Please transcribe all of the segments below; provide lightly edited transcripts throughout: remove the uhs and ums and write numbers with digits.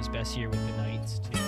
his best year with the Knights, too.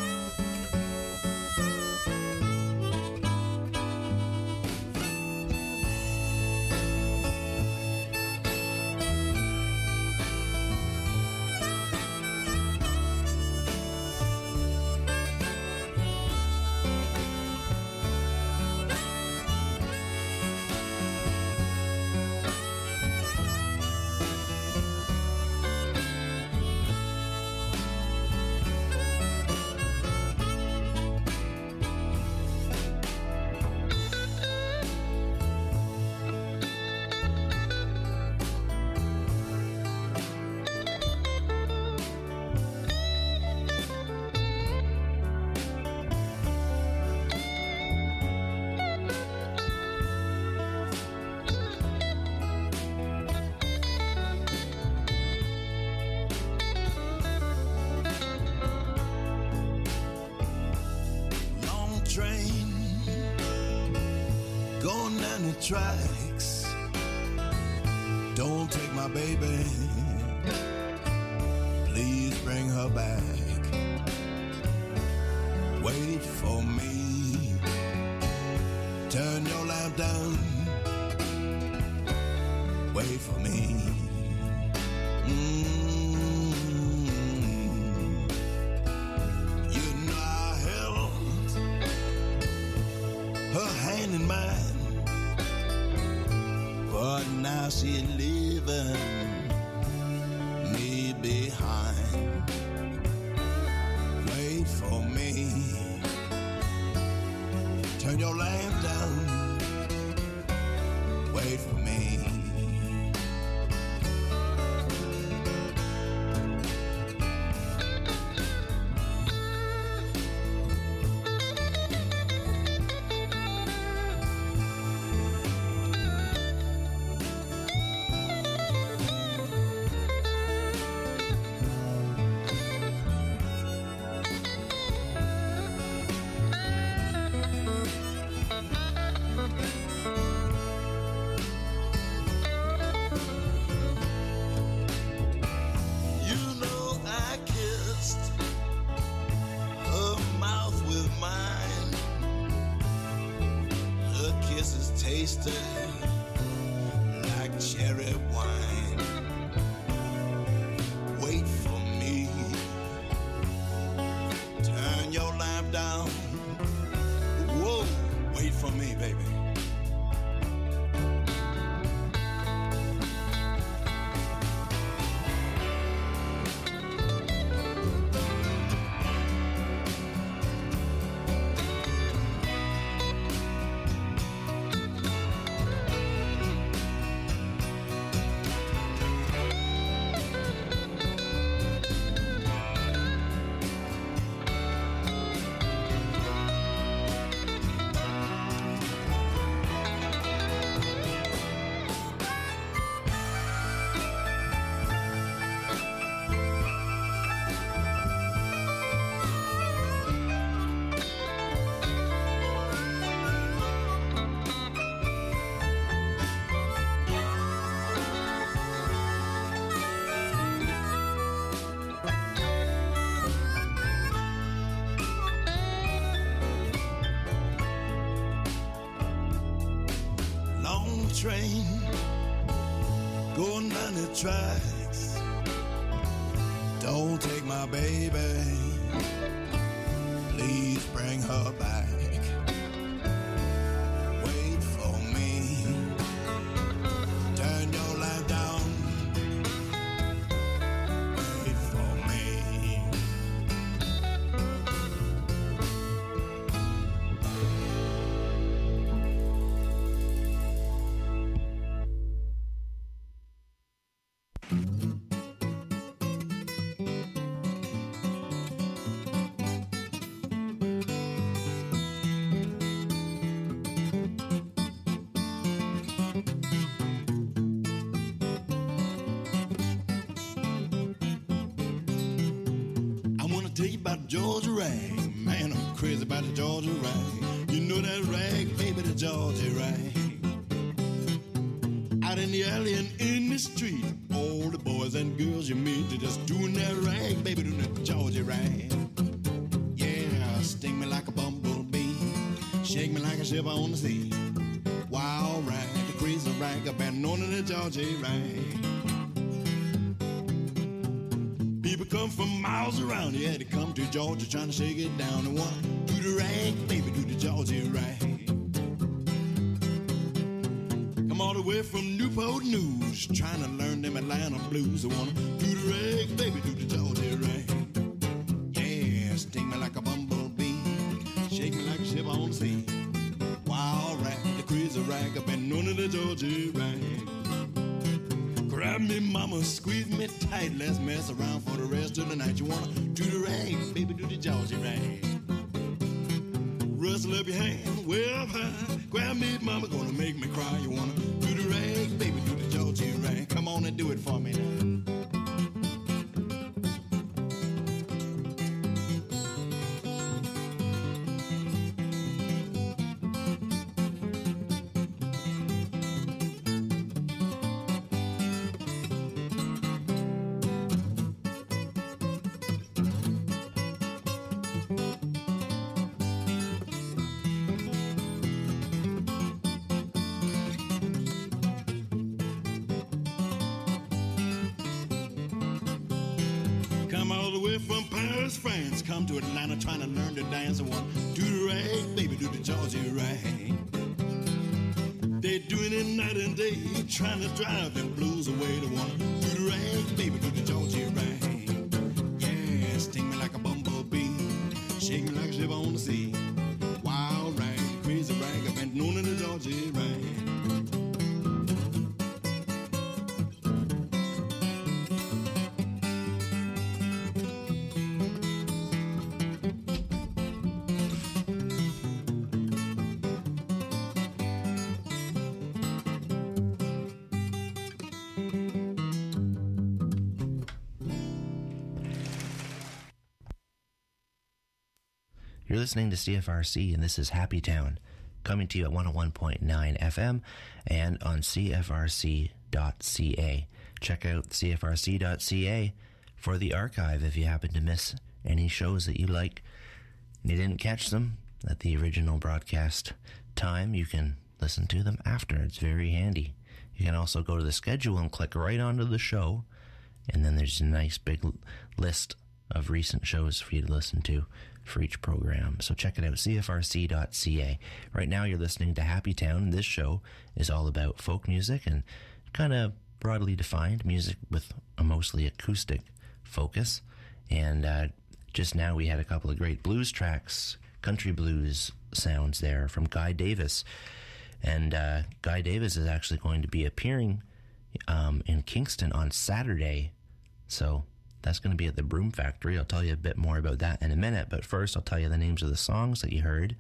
Tracks. Don't take my baby, please bring her back. Wait for me, turn your lamp down. Wait for me. You know I held her hand in mine, but now she's leaving me behind. Wait for me, turn your lamp down. Wait for me. Like cherry wine. Wait for me, turn your lamp down. Whoa, wait for me, baby. Train going down the tracks. Don't take my baby, please bring her back. Wait for me, turn your light down. Wait for me. Georgia rag, man, I'm crazy about the Georgia rag. You know that rag, baby, the Georgia rag. Out in in the alley and in the street. All the boys and girls you meet, they're just doing their rag, baby, doing that Georgia rag. Yeah, sting me like a bumblebee, shake me like a ship on the sea. Wild rag, the crazy rag, I've been known in the Georgia rag. People come from miles around, yeah, they come to Georgia trying to shake it down. They wanna do the rag, baby, do the Georgia rag. Come all the way from Newport News, trying to learn them Atlanta blues. They wanna do the rag, baby, do the Georgia rag. Yeah, sting me like a bumblebee, shake me like a ship on the sea. Wild rag, the crazy rag, I've been known in the Georgia rag. Grab me, mama, squeeze me tight. Let's mess around for the rest of the night. You wanna do the rag, baby, do the Georgia rag. Rustle up your hand, way up high. Grab me, mama, gonna make me cry. You wanna do the rag, baby, do the Georgia rag. Come on and do it for me now. From Paris, France, come to Atlanta trying to learn to dance. I want do the rag, baby, do the Georgia rag. They doing it night and day, trying to drive them blues away. They want do the rag, baby, do the Georgia rag. Yeah, sting me like a bumblebee, shake me like a ship on the sea. Wild rag, crazy rag, I've been known in the Georgia rag. You're listening to CFRC, and this is Happy Town, coming to you at 101.9 FM and on CFRC.ca. Check out CFRC.ca for the archive if you happen to miss any shows that you like and you didn't catch them at the original broadcast time. You can listen to them after. It's very handy. You can also go to the schedule and click right onto the show, and then there's a nice big list of recent shows for you to listen to for each program. So check it out, CFRC.ca. Right now you're listening to Happy Town. This show is all about folk music and kind of broadly defined music with a mostly acoustic focus. And just now we had a couple of great blues tracks, country blues sounds there from Guy Davis. And Guy Davis is actually going to be appearing in Kingston on Saturday. So that's going to be at the Broom Factory. I'll tell you a bit more about that in a minute, but first I'll tell you the names of the songs that you heard.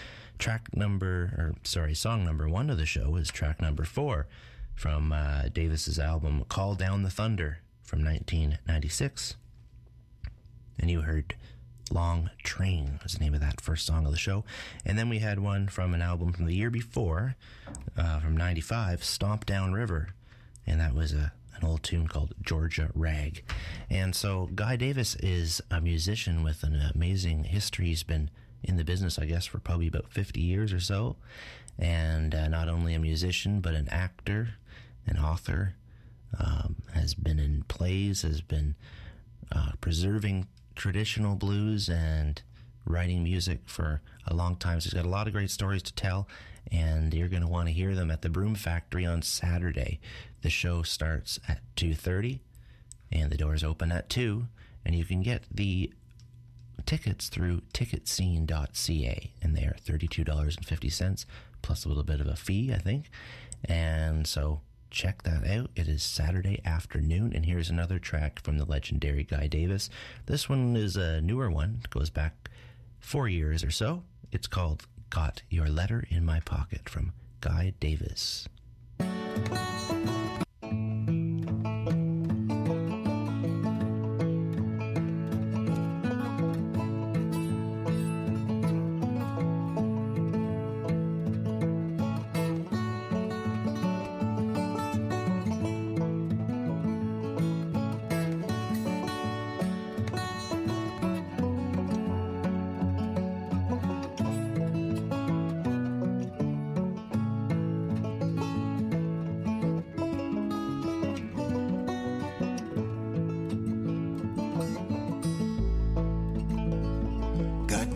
Song number 1 of the show is track number 4 from Davis's album Call Down the Thunder from 1996. And you heard Long Train was the name of that first song of the show. And then we had one from an album from the year before, from 95, Stomp Down River. And that was an old tune called Georgia Rag. And so Guy Davis is a musician with an amazing history. He's been in the business, I guess, for probably about 50 years or so. And not only a musician, but an actor, an author, has been in plays, has been preserving traditional blues and writing music for a long time. So he's got a lot of great stories to tell, and you're going to want to hear them at the Broom Factory on Saturday. The show starts at 2:30, and the doors open at 2, and you can get the tickets through ticketscene.ca, and they are $32.50, plus a little bit of a fee, I think. And so check that out. It is Saturday afternoon, and here's another track from the legendary Guy Davis. This one is a newer one. It goes back 4 years or so. It's called Got Your Letter in My Pocket from Guy Davis.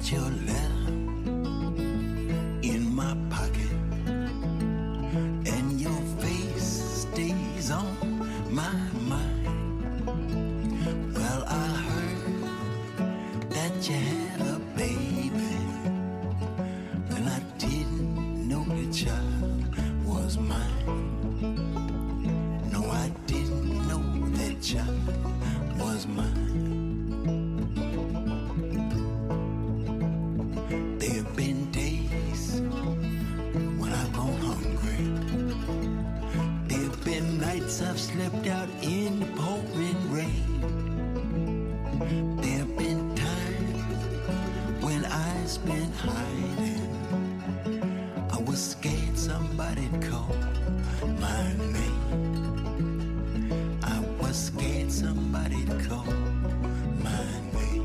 your letter in my pocket, and your face stays on my mind. Well, I heard that you had a baby, and I didn't know the child was mine. No, I didn't know that child was mine. There have been days when I've gone hungry. There have been nights I've slept out in the pouring rain. There have been times when I spent hiding. I was scared somebody'd call my name. I was scared somebody'd call my name.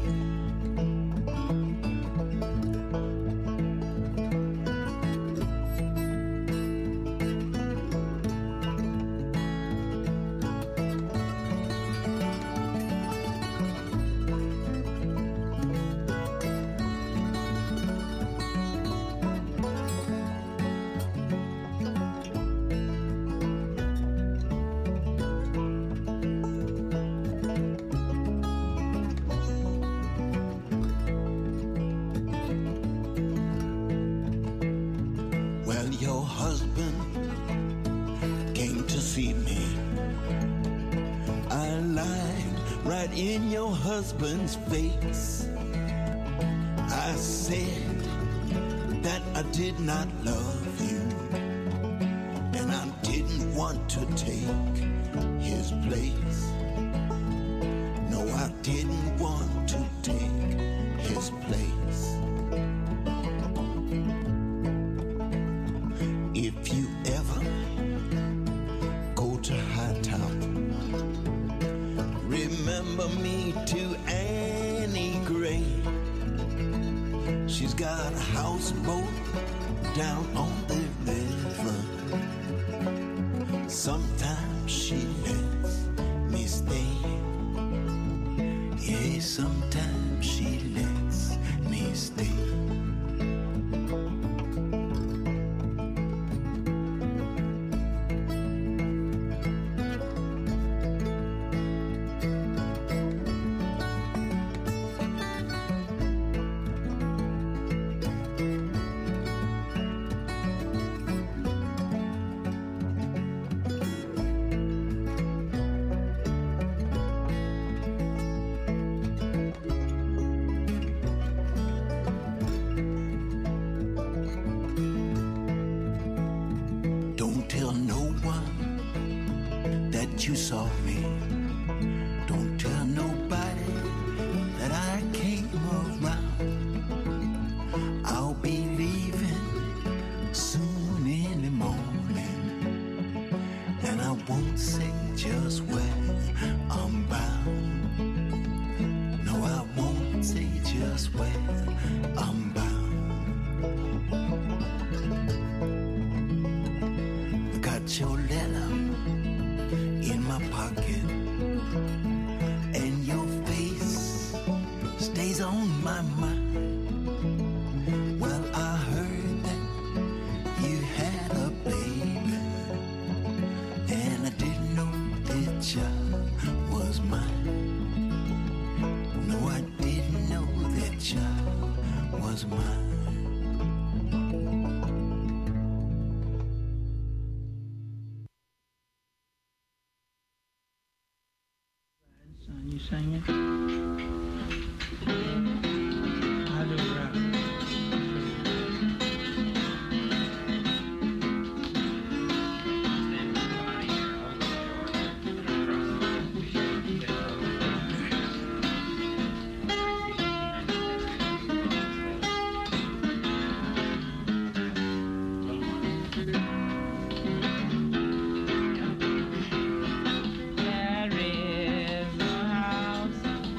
Well, your husband came to see me. I lied right in your husband's face. I said that I did not love you, and I didn't want to take his place. No, I didn't want to take his place. If you ever go to High Top, remember me to Annie Gray. She's got a houseboat down on the river. Sometimes she lets me stay. Yeah, sometimes she lets me stay. Don't tell no one that you saw me. Don't tell nobody that I came around. I'll be leaving soon in the morning, and I won't say just where I'm bound. No, I won't say just where I'm bound. Your letter in my pocket, and your face stays on my mind. Well, I heard that you had a baby, and I didn't know that child was mine. No, I didn't know that child was mine. You singing? I do rap. There is a house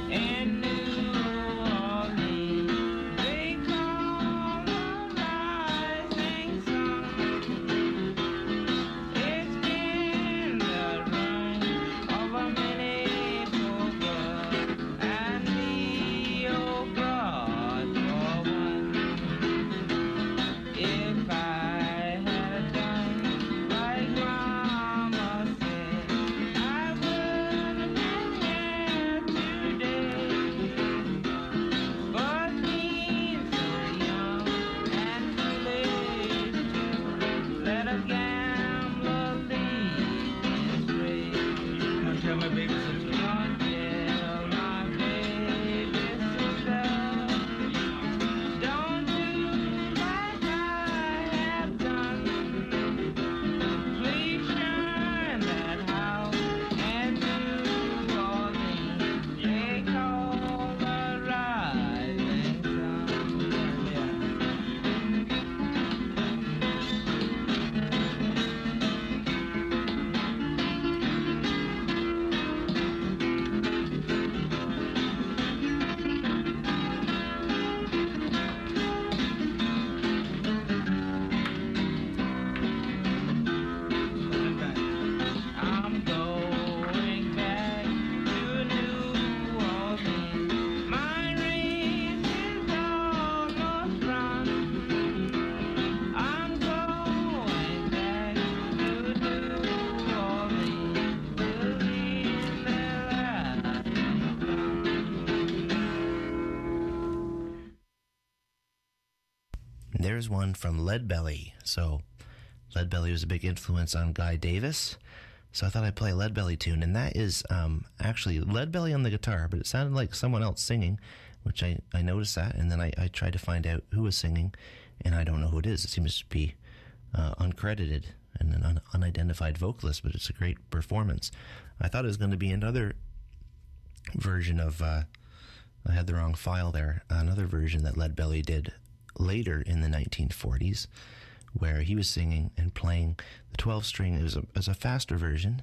there's one from Leadbelly. So Leadbelly was a big influence on Guy Davis. So I thought I'd play a Leadbelly tune, and that is actually Leadbelly on the guitar, but it sounded like someone else singing, which I noticed that, and then I tried to find out who was singing, and I don't know who it is. It seems to be uncredited and an unidentified vocalist, but it's a great performance. I thought it was going to be another version of, I had the wrong file there, another version that Leadbelly did later in the 1940s, where he was singing and playing the 12-string. It was a faster version.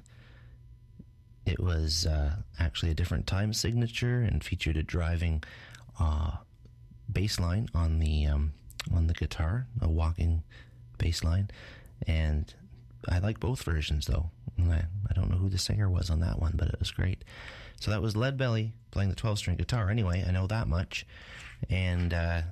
It was actually a different time signature and featured a driving bass line on the guitar, a walking bass line. And I like both versions, though. And I don't know who the singer was on that one, but it was great. So that was Leadbelly playing the 12-string guitar. Anyway, I know that much. And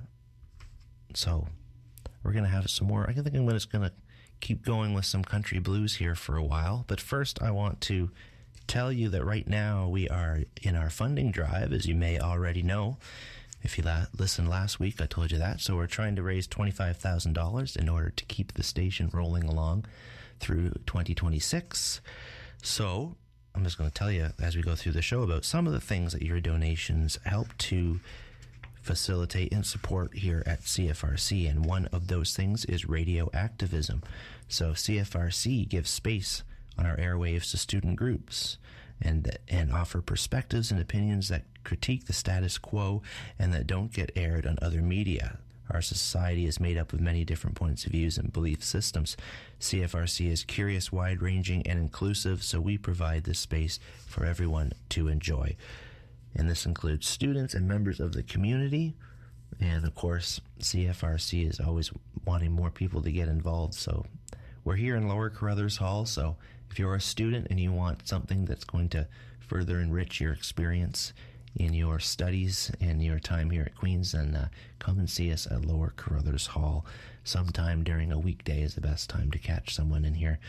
so we're going to have some more. I think I'm just going to keep going with some country blues here for a while. But first, I want to tell you that right now we are in our funding drive, as you may already know. If you listened last week, I told you that. So we're trying to raise $25,000 in order to keep the station rolling along through 2026. So I'm just going to tell you as we go through the show about some of the things that your donations help to facilitate and support here at CFRC. And one of those things is radio activism. So CFRC gives space on our airwaves to student groups and offer perspectives and opinions that critique the status quo and that don't get aired on other media. Our society is made up of many different points of views and belief systems. CFRC is curious, wide-ranging, and inclusive, so we provide this space for everyone to enjoy. And this includes students and members of the community. And, of course, CFRC is always wanting more people to get involved. So we're here in Lower Carruthers Hall, so if you're a student and you want something that's going to further enrich your experience in your studies and your time here at Queen's, then come and see us at Lower Carruthers Hall. Sometime during a weekday is the best time to catch someone in here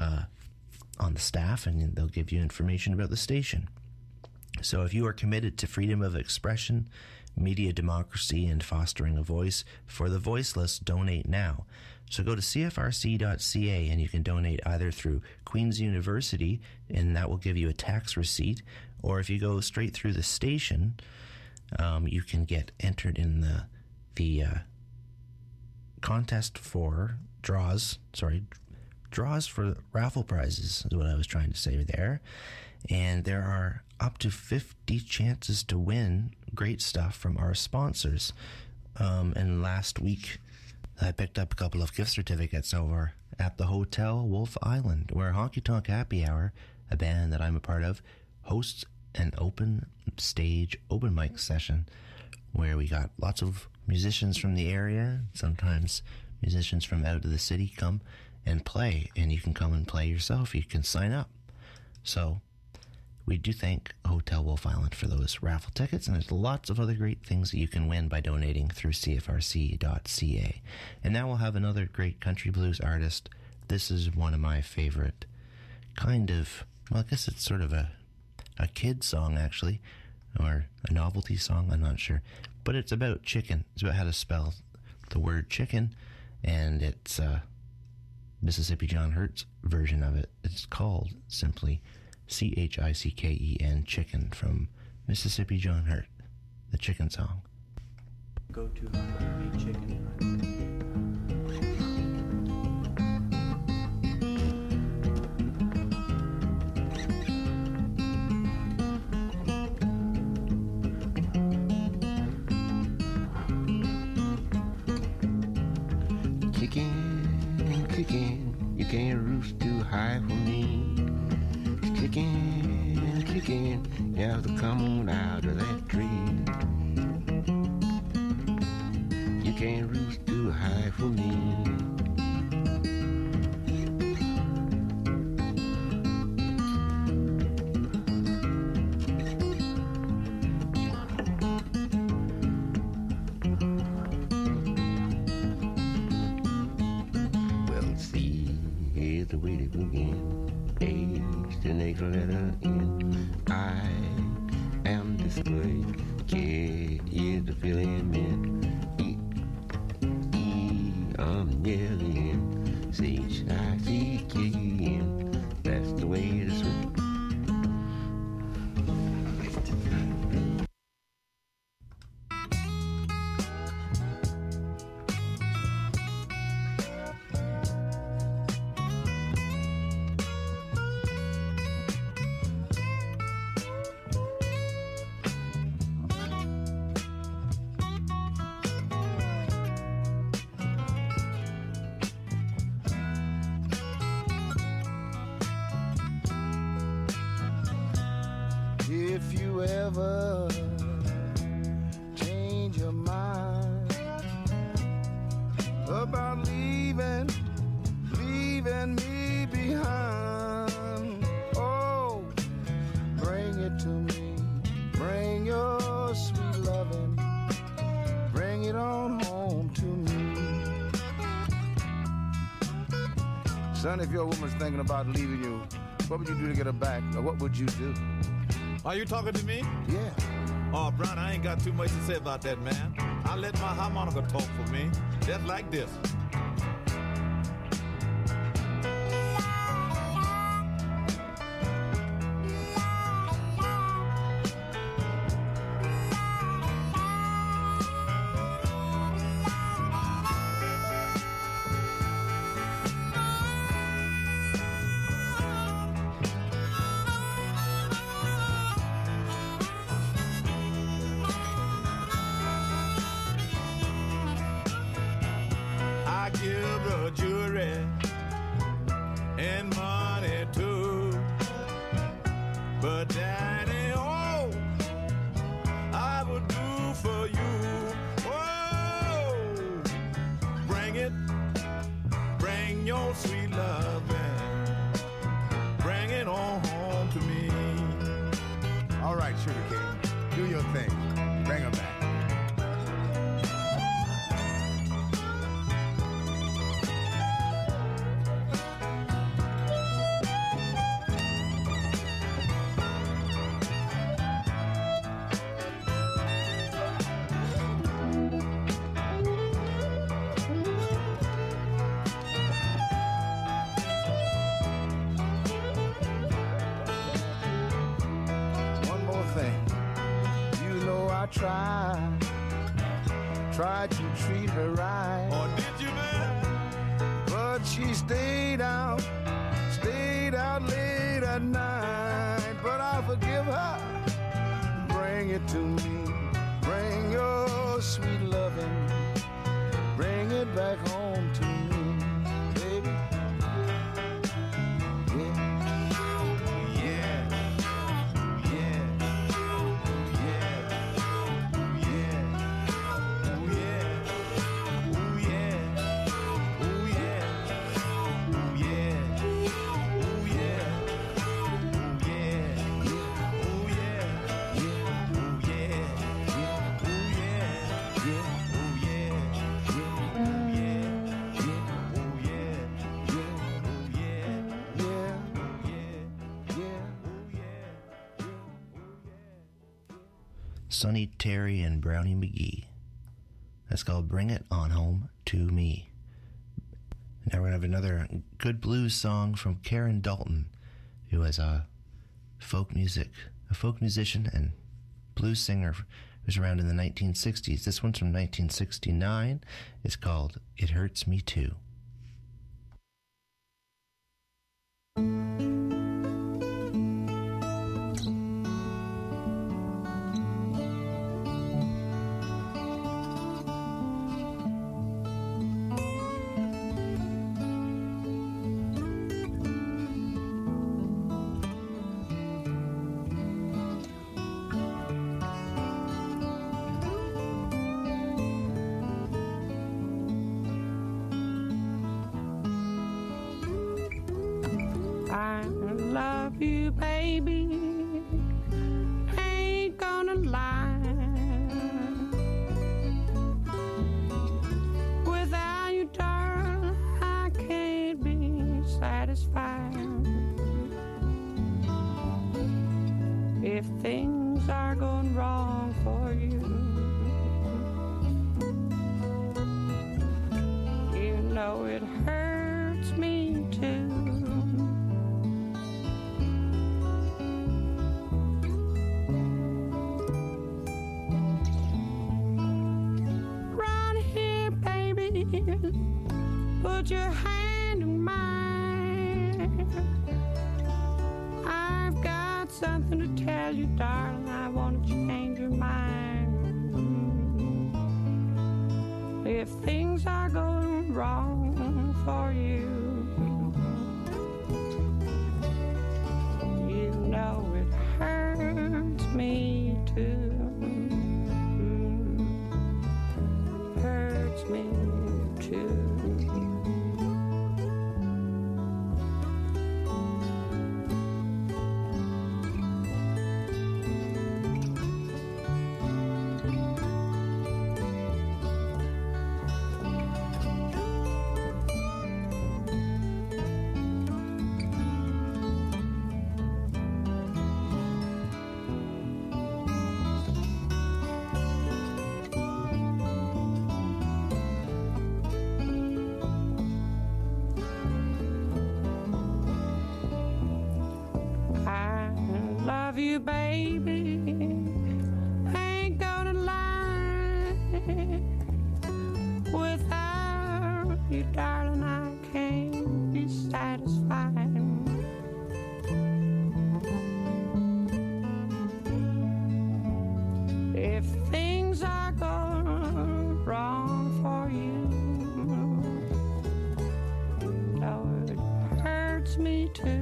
on the staff, and they'll give you information about the station. So if you are committed to freedom of expression, media democracy, and fostering a voice for the voiceless, donate now. So go to cfrc.ca and you can donate either through Queen's University, and that will give you a tax receipt, or if you go straight through the station, you can get entered in the contest for draws for raffle prizes is what I was trying to say there. And there are up to 50 chances to win great stuff from our sponsors. And last week, I picked up a couple of gift certificates over at the Hotel Wolf Island, where Honky Tonk Happy Hour, a band that I'm a part of, hosts an open stage open mic session where we got lots of musicians from the area, sometimes musicians from out of the city come and play, and you can come and play yourself. You can sign up. So we do thank Hotel Wolf Island for those raffle tickets, and there's lots of other great things that you can win by donating through cfrc.ca. And now we'll have another great country blues artist. This is one of my favorite kind of, well, I guess it's sort of a kid song, actually, or a novelty song, I'm not sure. But it's about chicken. It's about how to spell the word chicken, and it's Mississippi John Hurt's version of it. It's called simply CHICKEN, Chicken, from Mississippi John Hurt, the chicken song. Go to Hungry Chicken. Chicken, you can't roost too high for me. Chicken, you have to come on out of that tree. You can't roost too high for me. Well, see, here's the way to begin. H, the next letter N. I am displayed. K is the filling in. E if you ever change your mind about leaving me behind, oh, bring it to me, bring your sweet loving, bring it on home to me. Son, if your woman's thinking about leaving you, what would you do to get her back, or what would you do? Are you talking to me? Yeah. Oh, Brown, I ain't got too much to say about that, man. I let my harmonica talk for me. Just like this. Tried to treat her right. Oh, did you, man? But she stayed out late at night. But I'll forgive her. Bring it to me. Bring your sweet loving. Bring it back home to me, baby. Sonny Terry and Brownie McGhee. That's called Bring It On Home to Me. Now we're going to have another good blues song from Karen Dalton, who is a folk musician and blues singer who was around in the 1960s. This one's from 1969. It's called It Hurts Me Too. I love you, baby. Ain't gonna lie. Without you, darling, I can't be satisfied. If things are going wrong for you, you know it hurts me too. Put your hand in mine. I've got something to tell you, darling. I want to change your mind. If things are going wrong for you, you know it hurts me you, baby. I ain't gonna lie. Without you, darling, I can't be satisfied. If things are going wrong for you, Lord, it hurts me too.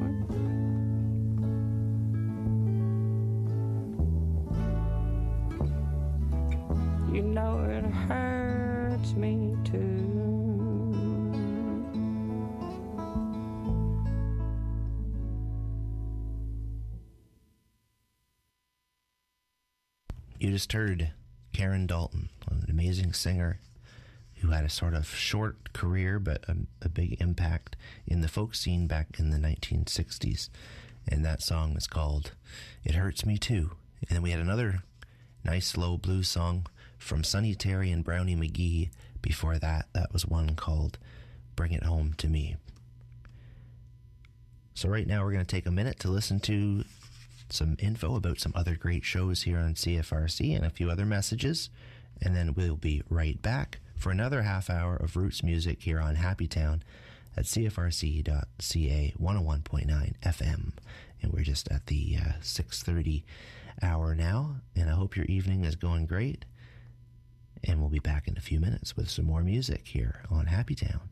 You know it hurts me too. You just heard Karen Dalton, an amazing singer who had a sort of short career but a big impact in the folk scene back in the 1960s. And that song is called It Hurts Me Too. And then we had another nice slow blues song from Sonny Terry and Brownie McGee. Before that, that was one called Bring It Home to Me. So right now we're going to take a minute to listen to some info about some other great shows here on CFRC and a few other messages, and then we'll be right back for another half hour of roots music here on Happy Town at CFRC.ca 101.9 FM. And we're just at the 6:30 hour now, and I hope your evening is going great. And we'll be back in a few minutes with some more music here on Happy Town.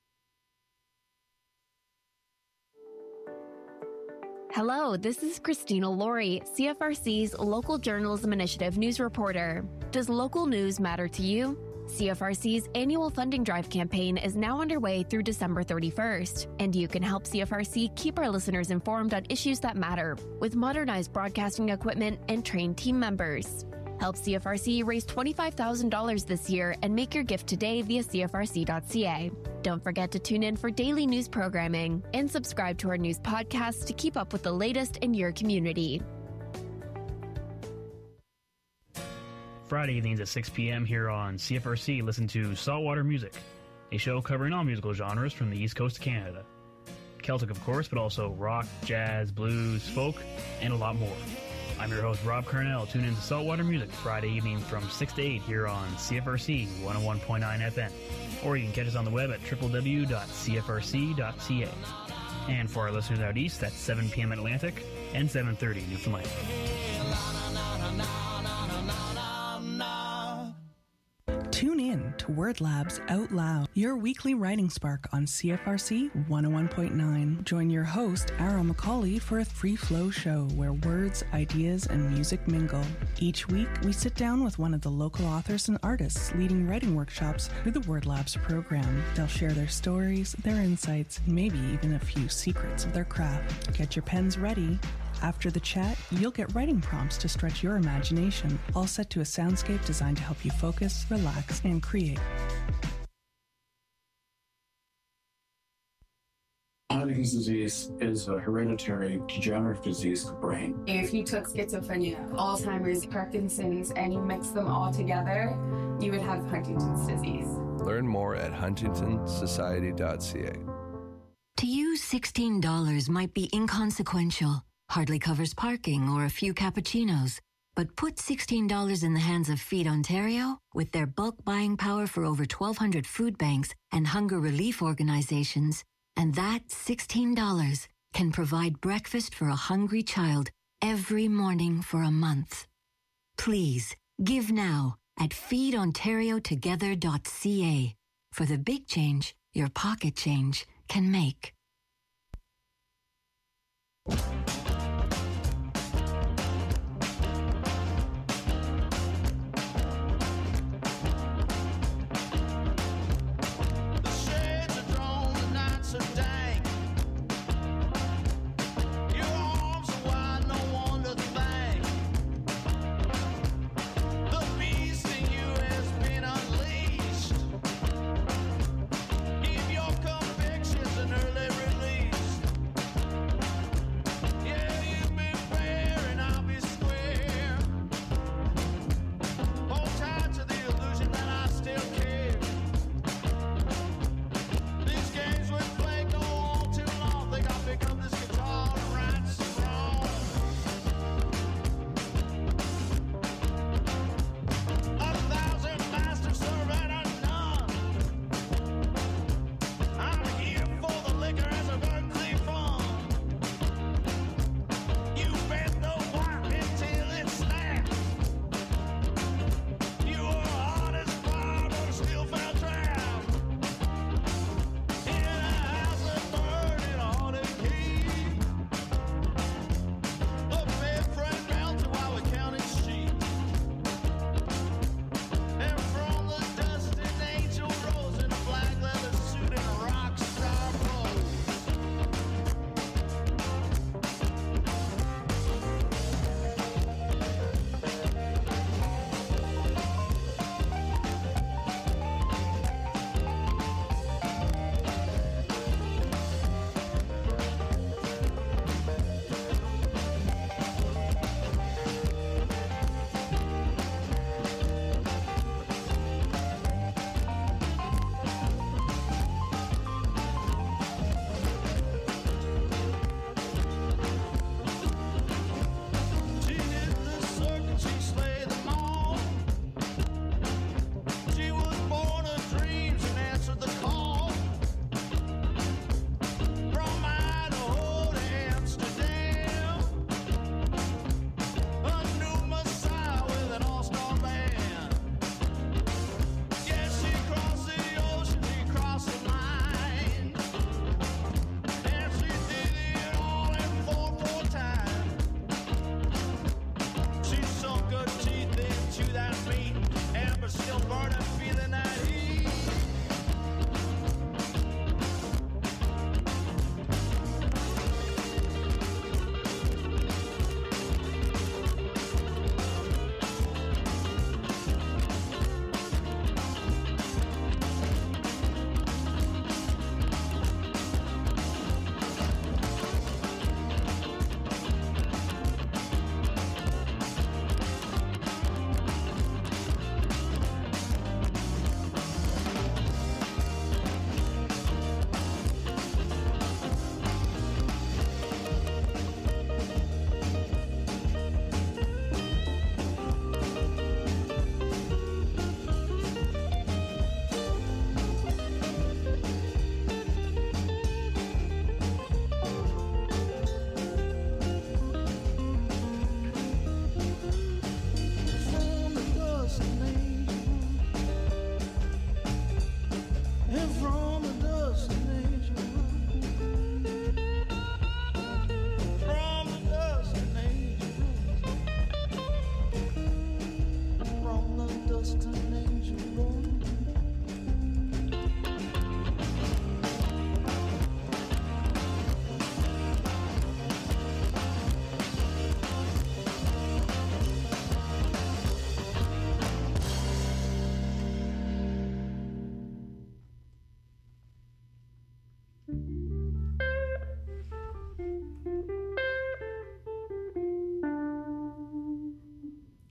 Hello, this is Christina Laurie, CFRC's Local Journalism Initiative news reporter. Does local news matter to you? CFRC's annual funding drive campaign is now underway through December 31st, and you can help CFRC keep our listeners informed on issues that matter with modernized broadcasting equipment and trained team members. Help CFRC raise $25,000 this year and make your gift today via CFRC.ca. Don't forget to tune in for daily news programming and subscribe to our news podcast to keep up with the latest in your community. Friday evenings at 6 p.m. here on CFRC, listen to Saltwater Music, a show covering all musical genres from the East Coast of Canada. Celtic, of course, but also rock, jazz, blues, folk, and a lot more. I'm your host, Rob Carnell. Tune in to Saltwater Music Friday evening from 6 to 8 here on CFRC 101.9 FM. Or you can catch us on the web at www.cfrc.ca. And for our listeners out east, that's 7 p.m. Atlantic and 7:30 Newfoundland. Tune in to Word Labs Out Loud, your weekly writing spark on CFRC 101.9. Join your host, Ara McCauley, for a free-flow show where words, ideas, and music mingle. Each week, we sit down with one of the local authors and artists leading writing workshops through the Word Labs program. They'll share their stories, their insights, and maybe even a few secrets of their craft. Get your pens ready. After the chat, you'll get writing prompts to stretch your imagination, all set to a soundscape designed to help you focus, relax, and create. Huntington's disease is a hereditary degenerative disease of the brain. If you took schizophrenia, Alzheimer's, Parkinson's, and you mix them all together, you would have Huntington's disease. Learn more at huntingtonsociety.ca. To you, $16 might be inconsequential. Hardly covers parking or a few cappuccinos. But put $16 in the hands of Feed Ontario with their bulk buying power for over 1,200 food banks and hunger relief organizations, and that $16 can provide breakfast for a hungry child every morning for a month. Please, give now at feedontariotogether.ca for the big change your pocket change can make. Early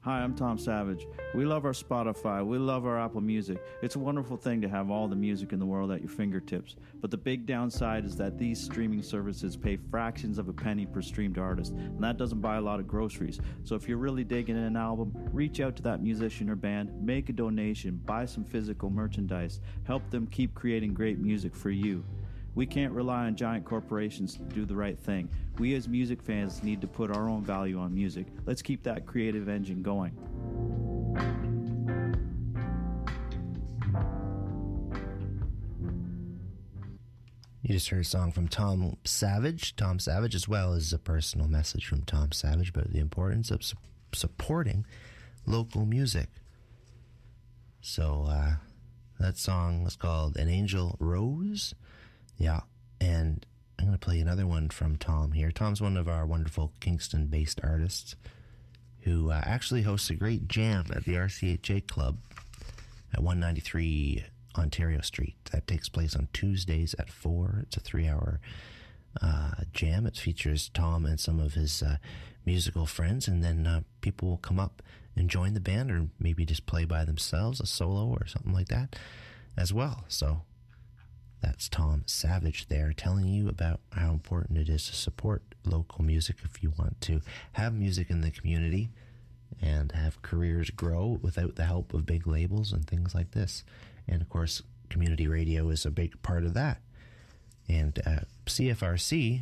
Hi, I'm Tom Savage. We love our Spotify. We love our Apple Music. It's a wonderful thing to have all the music in the world at your fingertips. But the big downside is that these streaming services pay fractions of a penny per streamed artist, and that doesn't buy a lot of groceries. So if you're really digging an album, reach out to that musician or band, make a donation, buy some physical merchandise, help them keep creating great music for you. We can't rely on giant corporations to do the right thing. We as music fans need to put our own value on music. Let's keep that creative engine going. You just heard a song from Tom Savage. Tom Savage, as well as a personal message from Tom Savage about the importance of supporting local music. So that song was called An Angel Rose. Yeah, and I'm going to play another one from Tom here. Tom's one of our wonderful Kingston-based artists who actually hosts a great jam at the RCHA Club at 193 Ontario Street. That takes place on Tuesdays at 4. It's a 3-hour jam. It features Tom and some of his musical friends, and then people will come up and join the band, or maybe just play by themselves, a solo or something like that as well. So that's Tom Savage there, telling you about how important it is to support local music if you want to have music in the community and have careers grow without the help of big labels and things like this. And of course, community radio is a big part of that. And CFRC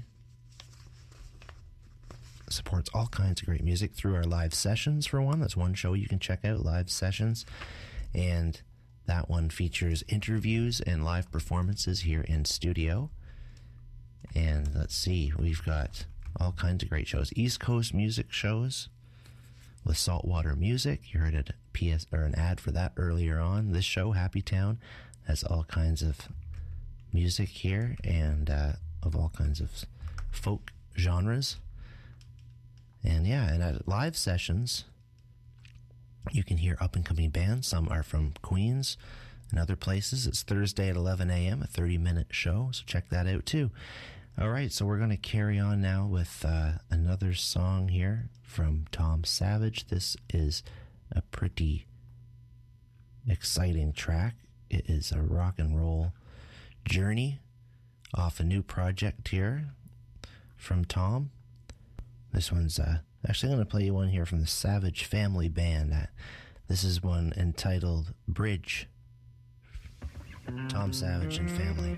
supports all kinds of great music through our live sessions, for one. That's one show you can check out, live sessions. And that one features interviews and live performances here in studio. And let's see, we've got all kinds of great shows. East Coast music shows with Saltwater Music. You heard an ad for that earlier on. This show, Happy Town, has all kinds of music here and of all kinds of folk genres. And yeah, and at live sessions, you can hear up-and-coming bands. Some are from Queens and other places. It's Thursday at 11 a.m., a 30-minute show, so check that out too. All right, so we're going to carry on now with another song here from Tom Savage. This is a pretty exciting track. It is a rock and roll journey off a new project here from Tom. This one's actually, I'm going to play you one here from the Savage Family Band. This is one entitled Bridge. Tom Savage and Family.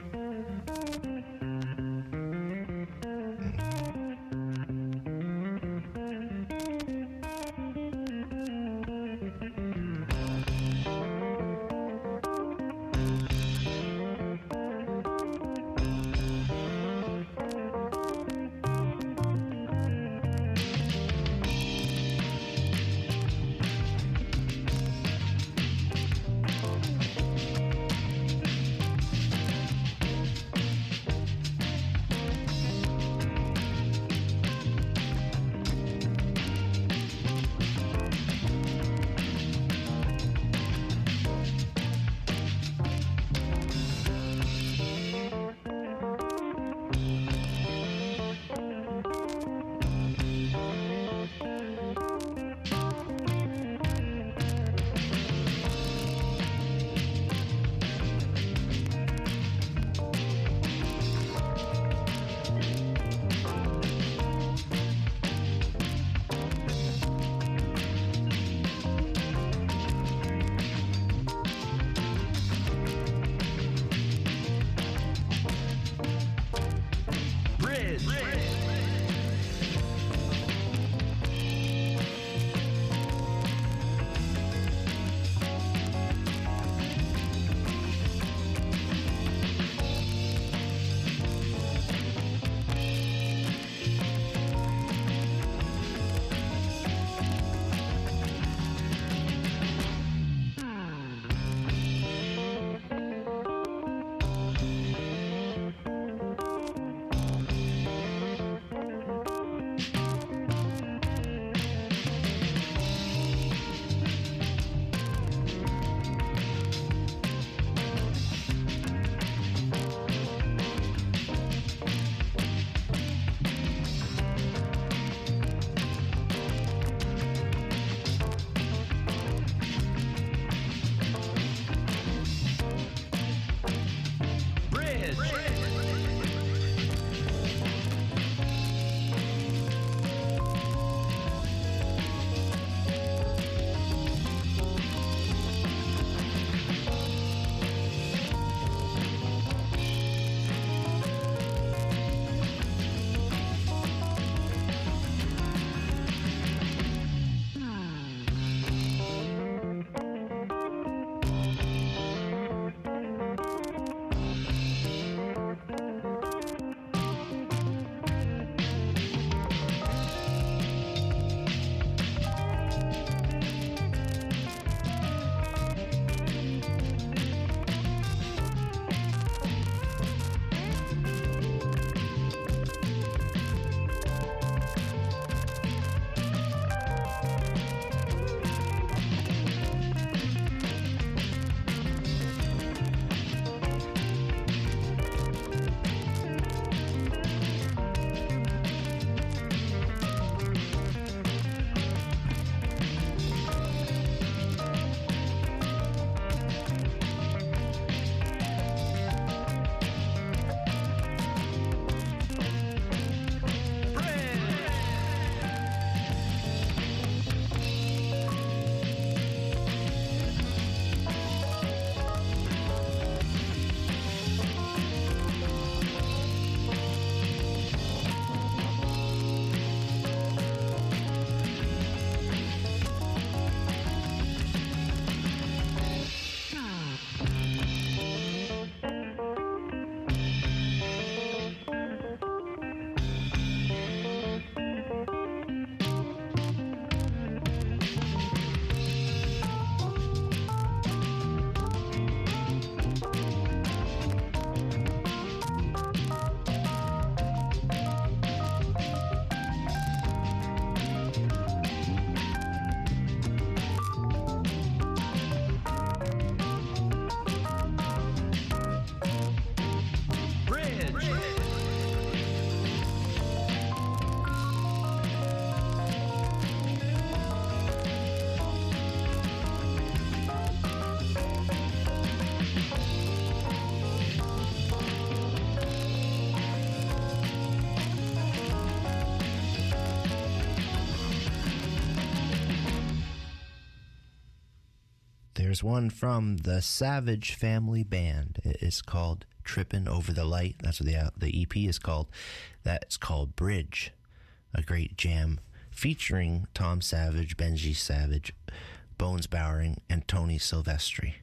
Here's one from the Savage Family Band. It is called Trippin' Over the Light. That's what the EP is called. That's called Bridge, a great jam featuring Tom Savage, Benji Savage, Bones Bowering, and Tony Silvestri.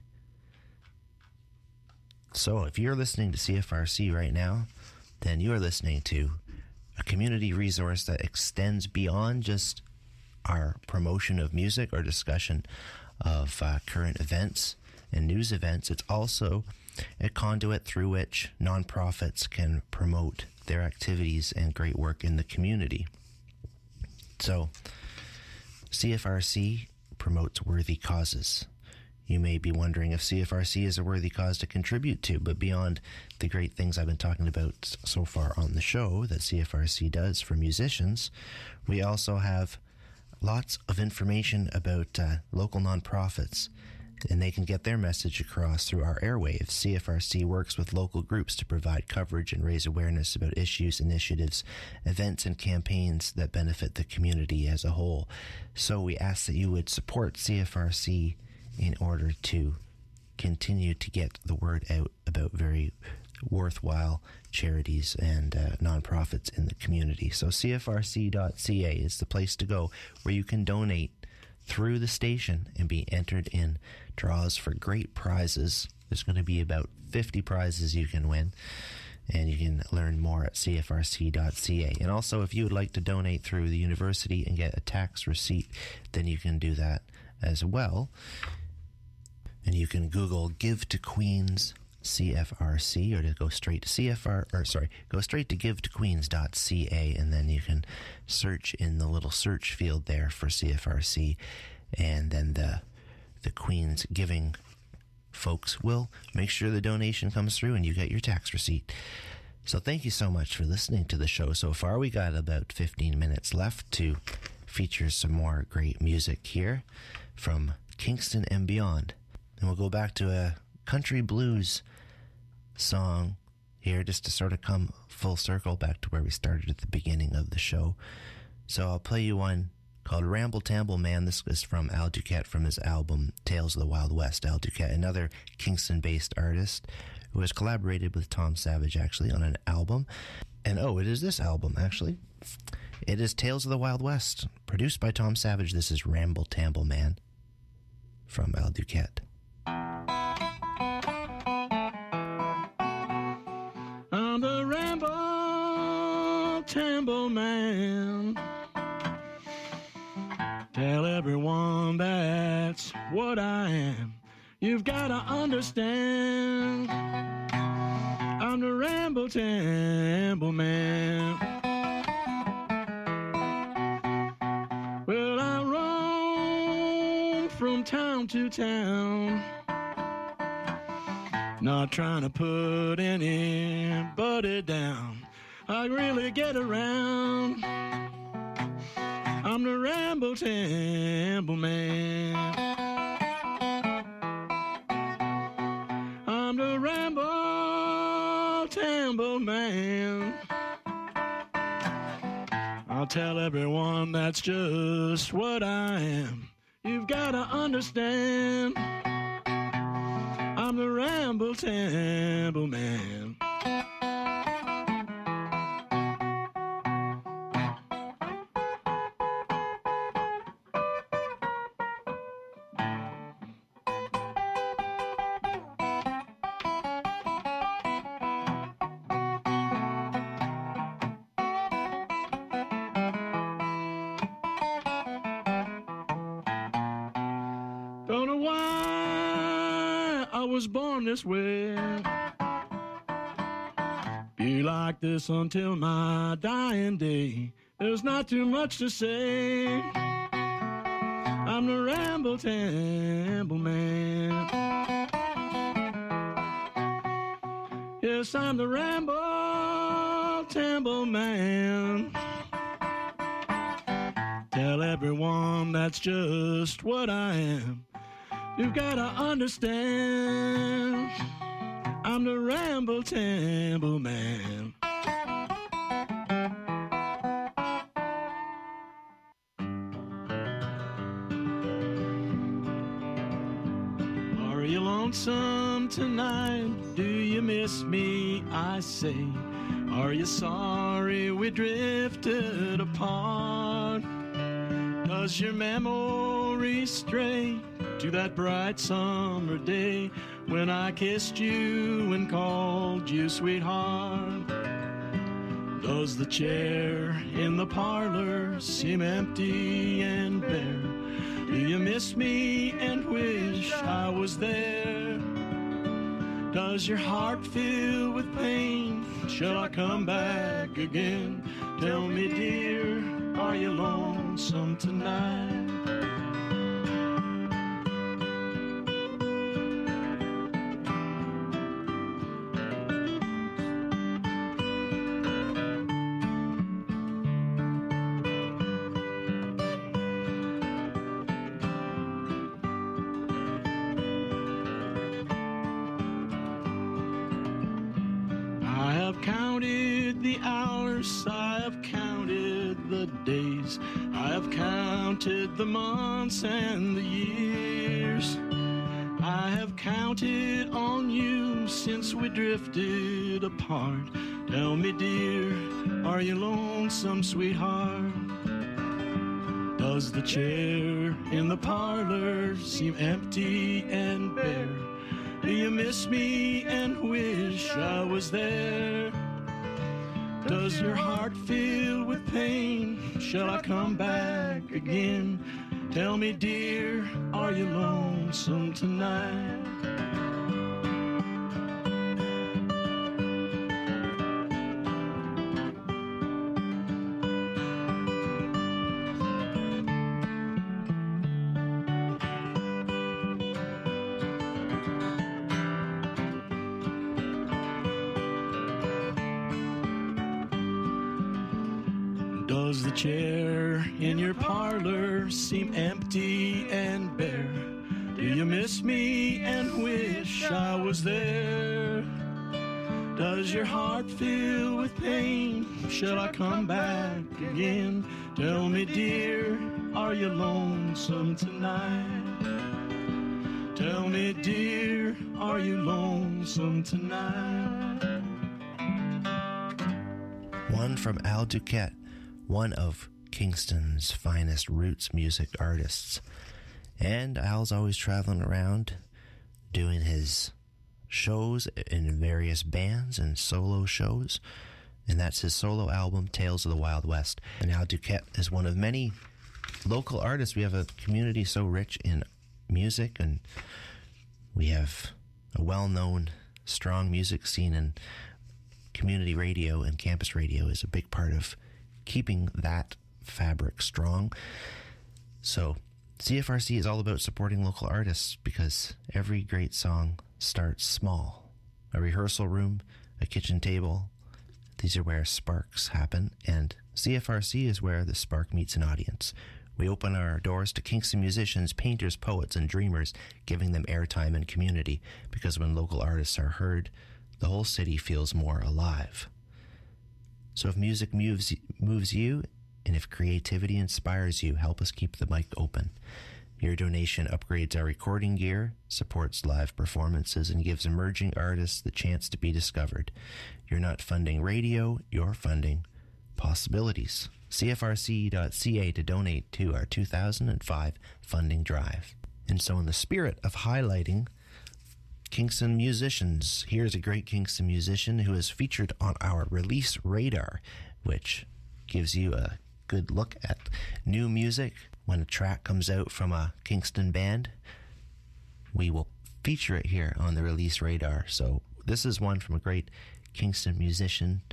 So if you're listening to CFRC right now, then you are listening to a community resource that extends beyond just our promotion of music or discussion of current events and news events. It's also a conduit through which nonprofits can promote their activities and great work in the community. So, CFRC promotes worthy causes. You may be wondering if CFRC is a worthy cause to contribute to, but beyond the great things I've been talking about so far on the show that CFRC does for musicians, we also have lots of information about local nonprofits, and they can get their message across through our airwaves. CFRC works with local groups to provide coverage and raise awareness about issues, initiatives, events, and campaigns that benefit the community as a whole. So we ask that you would support CFRC in order to continue to get the word out about very worthwhile charities and nonprofits in the community. So CFRC.ca is the place to go where you can donate through the station and be entered in draws for great prizes. There's going to be about 50 prizes you can win, and you can learn more at CFRC.ca. And also, if you would like to donate through the university and get a tax receipt, then you can do that as well. And you can Google Give to Queens CFRC, or to go straight to go straight to givetoqueens.ca, and then you can search in the little search field there for CFRC, and then the Queens Giving folks will make sure the donation comes through and you get your tax receipt. So thank you so much for listening to the show so far. We got about 15 minutes left to feature some more great music here from Kingston and beyond. And we'll go back to a country blues song here just to sort of come full circle back to where we started at the beginning of the show. So I'll play you one called Ramble Tamble Man. This is from Al Duquette from his album Tales of the Wild West. Al Duquette, another Kingston-based artist who has collaborated with Tom Savage actually on an album. And it is this album actually. It is Tales of the Wild West, produced by Tom Savage. This is Ramble Tamble Man from Al Duquette. I'm the Ramble Tamble Man. Tell everyone that's what I am. You've got to understand. I'm the Ramble Tamble Man. Well, I roam from town to town, not trying to put anybody down. I really get around. I'm the Ramble Tamble Man. I'm the Ramble Tamble Man. I'll tell everyone that's just what I am. You've got to understand. I'm the Ramble Tamble Man. Don't know why I was born this way. Be like this until my dying day. There's not too much to say. I'm the Ramble Tamble Man. Yes, I'm the Ramble Tamble Man. Tell everyone that's just what I am. You've got to understand. I'm the Ramble Tamble Man. Are you lonesome tonight? Do you miss me, I say? Are you sorry we drifted apart? Does your memory stray to that bright summer day when I kissed you and called you sweetheart? Does the chair in the parlor seem empty and bare? Do you miss me and wish I was there? Does your heart fill with pain? Shall I come back again? Tell me, dear, are you lonesome tonight? I have counted the hours, I have counted the days, I have counted the months and the years. I have counted on you since we drifted apart. Tell me, dear, are you lonesome, sweetheart? Does the chair in the parlor seem empty and bare? Do you miss me and wish I was there? Does your heart fill with pain? Shall I come back again? Tell me, dear, are you lonesome tonight? Does the chair in your parlor seem empty and bare? Do you miss me and wish I was there? Does your heart fill with pain? Shall I come back again? Tell me, dear, are you lonesome tonight? Tell me, dear, are you lonesome tonight? One from Al Duquette, one of Kingston's finest roots music artists. And Al's always traveling around doing his shows in various bands and solo shows. And that's his solo album, Tales of the Wild West. And Al Duquette is one of many local artists. We have a community so rich in music, and we have a well-known, strong music scene, and community radio and campus radio is a big part of keeping that fabric strong. So CFRC is all about supporting local artists because every great song starts small. A rehearsal room, a kitchen table, these are where sparks happen, and CFRC is where the spark meets an audience. We open our doors to Kingston musicians, painters, poets, and dreamers, giving them airtime and community, because when local artists are heard, the whole city feels more alive. So if music moves you, and if creativity inspires you, help us keep the mic open. Your donation upgrades our recording gear, supports live performances, and gives emerging artists the chance to be discovered. You're not funding radio, you're funding possibilities. CFRC.ca to donate to our 2005 funding drive. And so in the spirit of highlighting Kingston musicians, here's a great Kingston musician who is featured on our release radar, which gives you a good look at new music. When a track comes out from a Kingston band, we will feature it here on the release radar. So this is one from a great Kingston musician,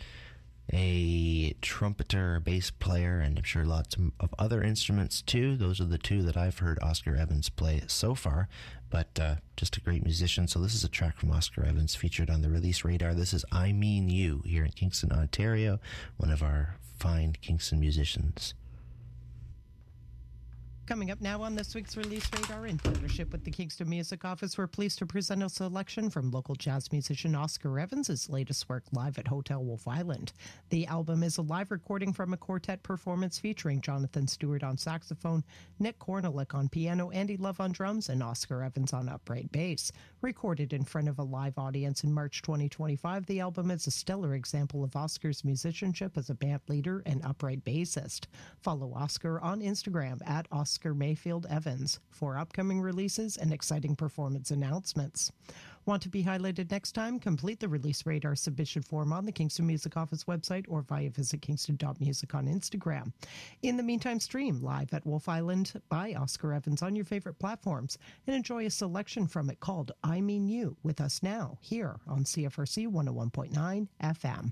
a trumpeter, bass player, and I'm sure lots of other instruments too. Those are the two that I've heard Oscar Evans play so far, but just a great musician. So this is a track from Oscar Evans featured on the release radar. This is I Mean You here in Kingston, Ontario, one of our fine Kingston musicians. Coming up now on this week's Release Radar, in partnership with the Kingston Music Office, we're pleased to present a selection from local jazz musician Oscar Evans' latest work, live at Hotel Wolf Island. The album is a live recording from a quartet performance featuring Jonathan Stewart on saxophone, Nick Korneluk on piano, Andy Love on drums, and Oscar Evans on upright bass. Recorded in front of a live audience in March 2025, the album is a stellar example of Oscar's musicianship as a band leader and upright bassist. Follow Oscar on Instagram at Oscar Mayfield Evans for upcoming releases and exciting performance announcements. Want to be highlighted next time? Complete the Release Radar submission form on the Kingston Music Office website or via visit kingston.music on Instagram. In the meantime, stream live at Wolf Island by Oscar Evans on your favorite platforms and enjoy a selection from it called I Mean You with us now here on CFRC 101.9 FM.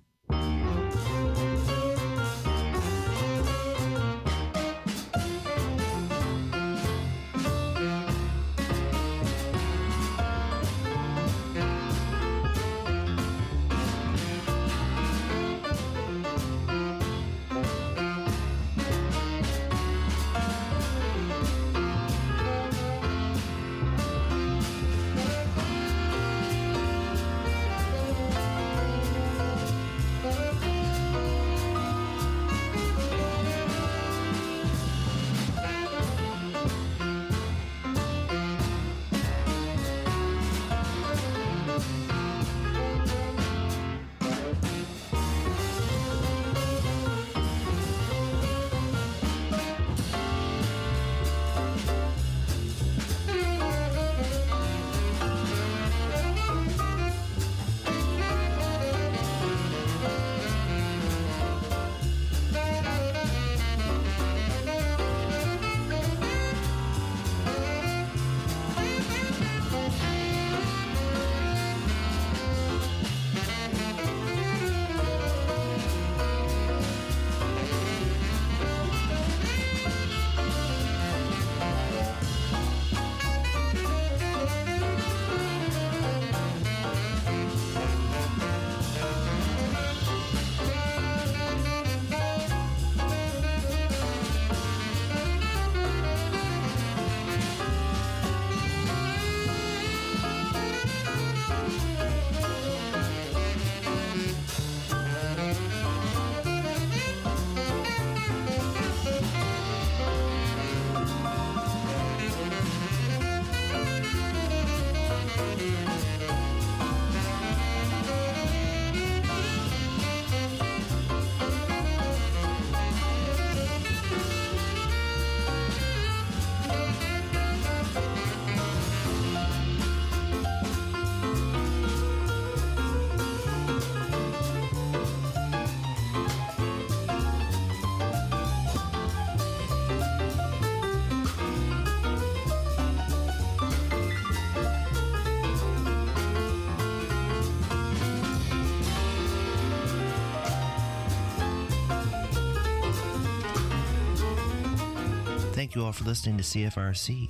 Thank you all for listening to CFRC.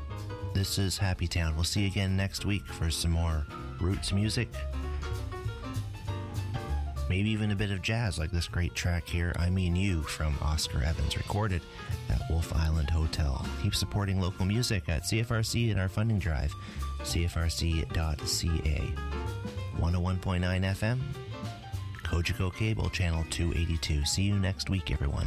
This is Happy Town. We'll see you again next week for some more roots music. Maybe even a bit of jazz like this great track here, I Mean You, from Oscar Evans, recorded at Wolf Island Hotel. Keep supporting local music at CFRC and our funding drive, cfrc.ca. 101.9 FM, Kojiko Cable, Channel 282. See you next week, everyone.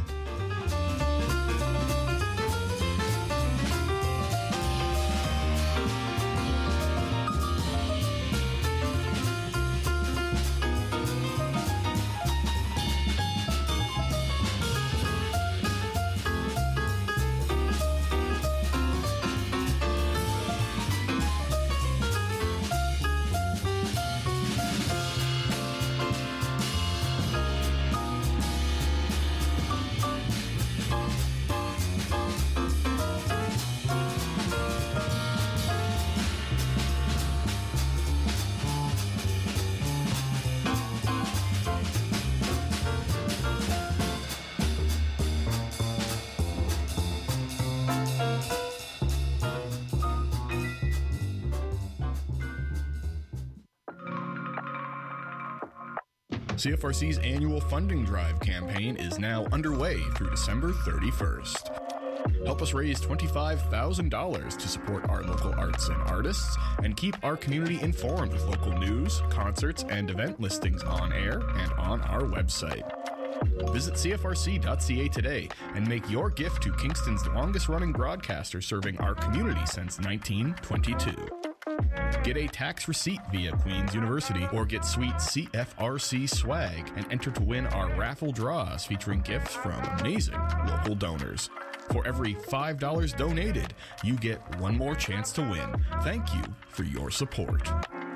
CFRC's annual funding drive campaign is now underway through December 31st. Help us raise $25,000 to support our local arts and artists and keep our community informed with local news, concerts, and event listings on air and on our website. Visit CFRC.ca today and make your gift to Kingston's longest-running broadcaster serving our community since 1922. Get a tax receipt via Queen's University or get sweet CFRC swag and enter to win our raffle draws featuring gifts from amazing local donors. For every $5 donated, you get one more chance to win. Thank you for your support.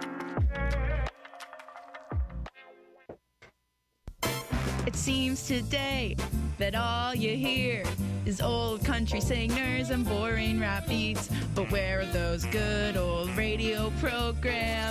It seems today that all you hear is old country singers and boring rap beats. But where are those good old radio programs?